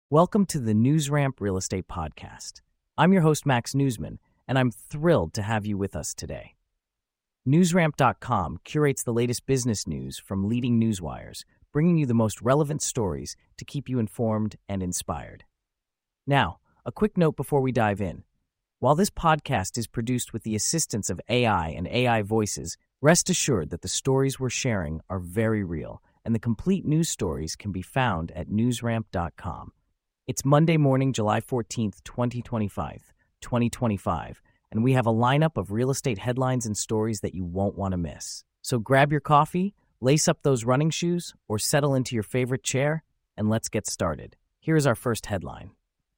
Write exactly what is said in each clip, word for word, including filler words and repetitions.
Welcome to the NewsRamp Real Estate Podcast. I'm your host, Max Newsman, and I'm thrilled to have you with us today. NewsRamp dot com curates the latest business news from leading newswires, bringing you the most relevant stories to keep you informed and inspired. Now, a quick note before we dive in. While this podcast is produced with the assistance of A I and A I voices, rest assured that the stories we're sharing are very real, and the complete news stories can be found at NewsRamp dot com. It's Monday morning, July fourteenth, twenty twenty-five, twenty twenty-five, and we have a lineup of real estate headlines and stories that you won't want to miss. So grab your coffee, lace up those running shoes, or settle into your favorite chair, and let's get started. Here is our first headline.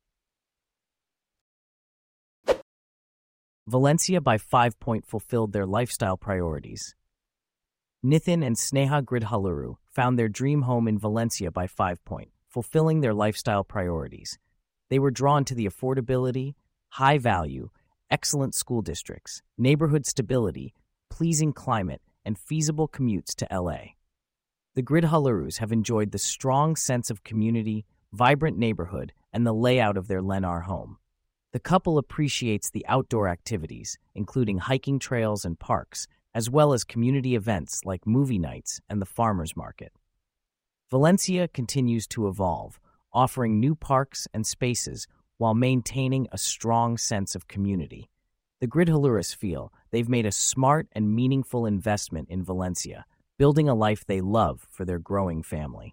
Valencia by Five Point fulfilled their lifestyle priorities. Nithin and Sneha Gridhaluru found their dream home in Valencia by Five Point, fulfilling their lifestyle priorities. They were drawn to the affordability, high value, excellent school districts, neighborhood stability, pleasing climate, and feasible commutes to L A. The Gridhalurus have enjoyed the strong sense of community, vibrant neighborhood, and the layout of their Lennar home. The couple appreciates the outdoor activities, including hiking trails and parks, as well as community events like movie nights and the farmers market. Valencia continues to evolve, offering new parks and spaces while maintaining a strong sense of community. The Gridhalurus feel they've made a smart and meaningful investment in Valencia, building a life they love for their growing family.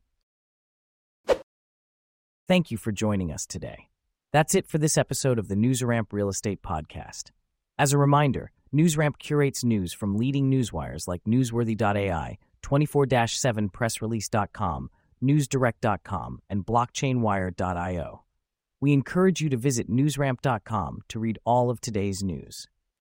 Thank you for joining us today. That's it for this episode of the NewsRamp Real Estate Podcast. As a reminder, NewsRamp curates news from leading newswires like Newsworthy dot A I, twenty-four seven press release dot com, newsdirect dot com, and blockchain wire dot io. We encourage you to visit NewsRamp dot com to read all of today's news.